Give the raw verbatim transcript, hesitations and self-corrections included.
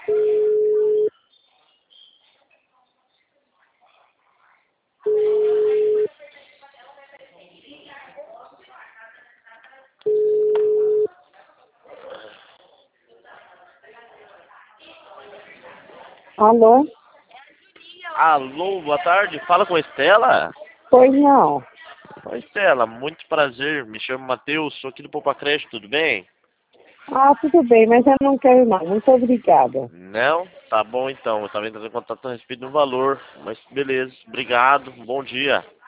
Alô? Alô, boa tarde. Fala com a Estela? Pois não. Oi, Estela, muito prazer. Me chamo Matheus, sou aqui do Poupa Creche, tudo bem? Ah, tudo bem, mas eu não quero não. Muito obrigada. Não? Tá bom então. Eu estava entrando em contato a respeito do valor. Mas beleza, obrigado, bom dia.